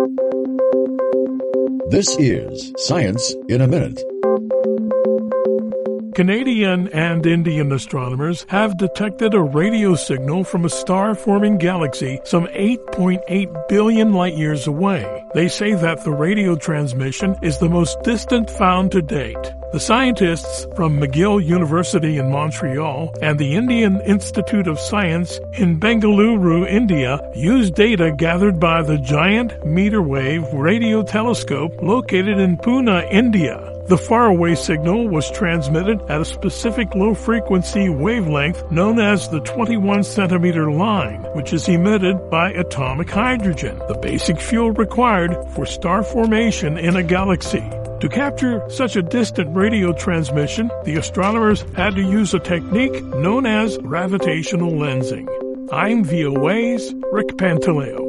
This is Science in a Minute. Canadian and Indian astronomers have detected a radio signal from a star-forming galaxy some 8.8 billion light-years away. They say that the radio transmission is the most distant found to date. The scientists from McGill University in Montreal and the Indian Institute of Science in Bengaluru, India, used data gathered by the Giant Meter Wave Radio Telescope located in Pune, India. The faraway signal was transmitted at a specific low-frequency wavelength known as the 21-centimeter line, which is emitted by atomic hydrogen, the basic fuel required for star formation in a galaxy. To capture such a distant radio transmission, the astronomers had to use a technique known as gravitational lensing. I'm VOA's Rick Pantaleo.